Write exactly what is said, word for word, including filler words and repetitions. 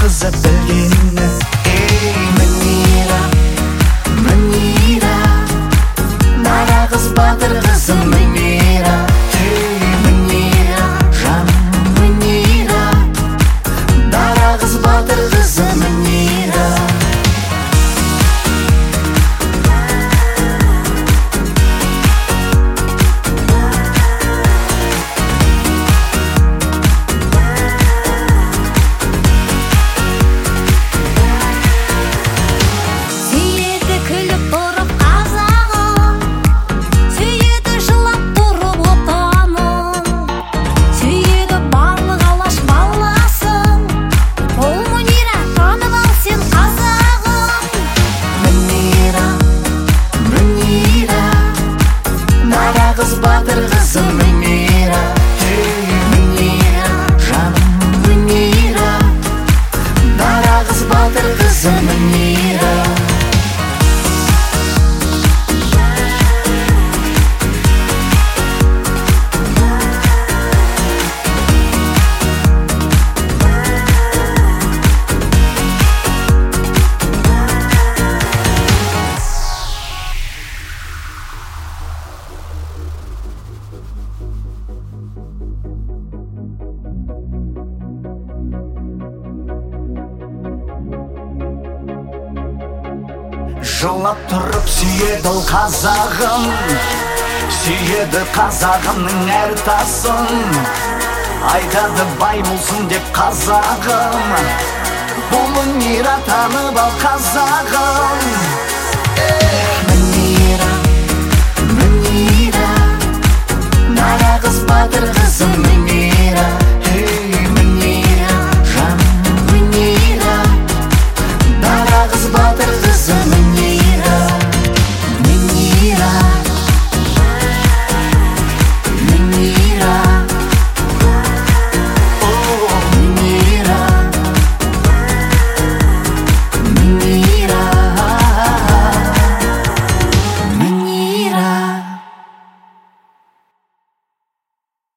қызы білгені. Ей, Мөнира, Мөнира, дара қыз батыр қызы Мөнира. Ей, Мөнира, жаным Мөнира, дара қыз батыр қызы Мөнира. Қыз батыр қызы Мөнира. Ей, Мөнира, жаным Мөнира, дара қыз батыр қызы Мөнира. Жылап тұрып сүйеді ол қазағым, сүйеді қазағымның әр тасын. Айтады бай болсын деп қазағым, бұл Мөнира танып ал қазағым. Мөнира, Мөнира, дара қыз батыр қызы Мөнира.